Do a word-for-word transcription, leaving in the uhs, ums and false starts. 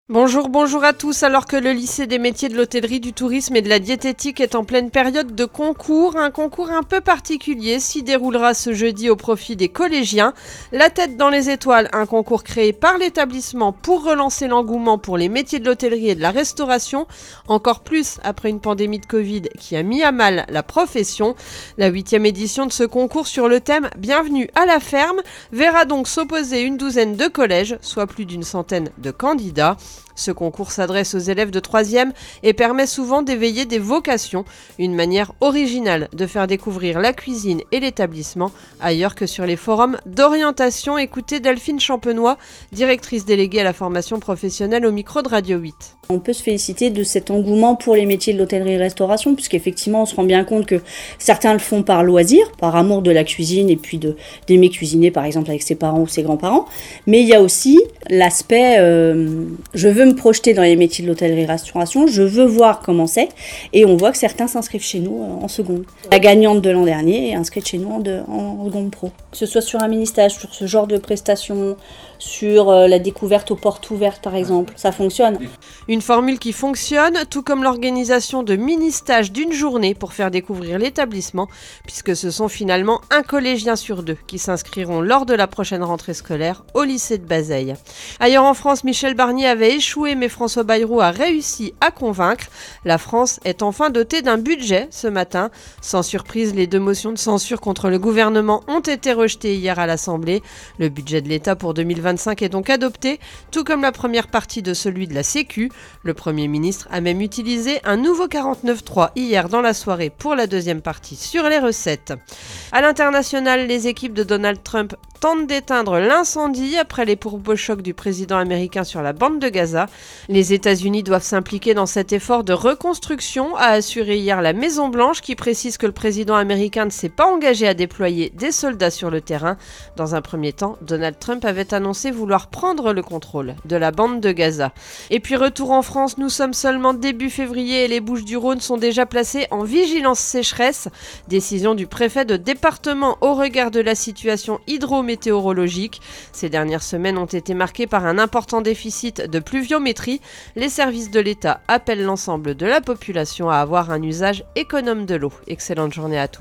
Bonjour, bonjour à tous. Alors que le lycée des métiers de l'hôtellerie, du tourisme et de la diététique est en pleine période de concours, un concours un peu particulier s'y déroulera ce jeudi au profit des collégiens. La tête dans les étoiles, un concours créé par l'établissement pour relancer l'engouement pour les métiers de l'hôtellerie et de la restauration, encore plus après une pandémie de Covid qui a mis à mal la profession. La huitième édition de ce concours sur le thème « Bienvenue à la ferme » verra donc s'opposer une douzaine de collèges, soit plus d'une centaine de candidats. Ce concours s'adresse aux élèves de troisième et permet souvent d'éveiller des vocations, une manière originale de faire découvrir la cuisine et l'établissement ailleurs que sur les forums d'orientation. Écoutez Delphine Champenois, directrice déléguée à la formation professionnelle au micro de Radio huit. On peut se féliciter de cet engouement pour les métiers de l'hôtellerie-restauration, puisqu'effectivement on se rend bien compte que certains le font par loisir, par amour de la cuisine et puis de, d'aimer cuisiner par exemple avec ses parents ou ses grands-parents. Mais il y a aussi l'aspect euh, je veux me projeter dans les métiers de l'hôtellerie-restauration, je veux voir comment c'est, et on voit que certains s'inscrivent chez nous euh, en seconde. La gagnante de l'an dernier est inscrite chez nous en, de, en seconde pro. Que ce soit sur un mini-stage, sur ce genre de prestations, sur euh, la découverte aux portes ouvertes par exemple, ça fonctionne. Une formule qui fonctionne, tout comme l'organisation de mini-stages d'une journée pour faire découvrir l'établissement, puisque ce sont finalement un collégien sur deux qui s'inscriront lors de la prochaine rentrée scolaire au lycée de Bazeilles. Ailleurs en France, Michel Barnier avait échoué, mais François Bayrou a réussi à convaincre. La France est enfin dotée d'un budget ce matin. Sans surprise, les deux motions de censure contre le gouvernement ont été rejetées hier à l'Assemblée. Le budget de l'État pour deux mille vingt-cinq est donc adopté, tout comme la première partie de celui de la Sécu. Le Premier ministre a même utilisé un nouveau quarante-neuf trois hier dans la soirée pour la deuxième partie sur les recettes. À l'international, les équipes de Donald Trump tentent d'éteindre l'incendie après les pourboires-chocs du président américain sur la bande de Gaza. Les États-Unis doivent s'impliquer dans cet effort de reconstruction, a assuré hier la Maison-Blanche, qui précise que le président américain ne s'est pas engagé à déployer des soldats sur le terrain. Dans un premier temps, Donald Trump avait annoncé vouloir prendre le contrôle de la bande de Gaza. Et puis retour en France, nous sommes seulement début février et les Bouches-du-Rhône sont déjà placées en vigilance sécheresse. Décision du préfet de département au regard de la situation hydrométéorologique. Ces dernières semaines ont été marquées par un important déficit de pluviométrie. Les services de l'État appellent l'ensemble de la population à avoir un usage économe de l'eau. Excellente journée à tous.